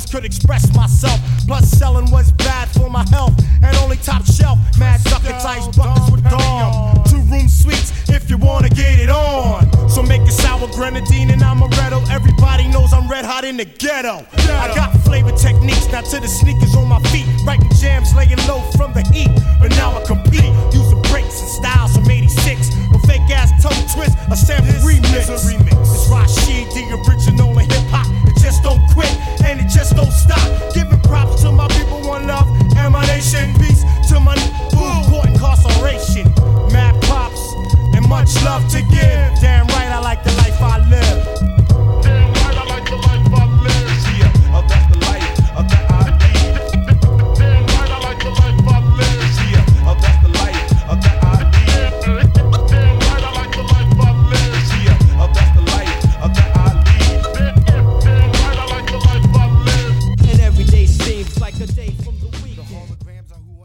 words could express myself. Plus selling was bad for my health, and only top shelf. Mad duckets, ice buckets with Dom. 2-room suites if you wanna get it on. So make it sour grenadine and amaretto. Everybody knows I'm red hot in the ghetto. I got flavor techniques, now to the sneakers on my feet. Writing jams, laying low from the heat. But now I compete, using breaks and styles from '86.